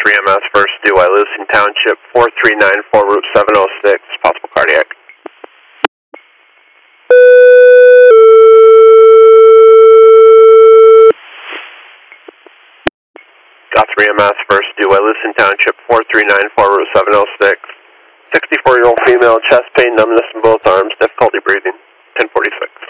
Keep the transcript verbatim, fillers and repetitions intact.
three M S first due Wyalusing Township, four three nine four, Route seven oh six, possible cardiac. Got three M S first due Wyalusing Township, four three nine four, Route seven oh six, sixty-four-year-old female, chest pain, numbness in both arms, difficulty breathing, ten forty-six.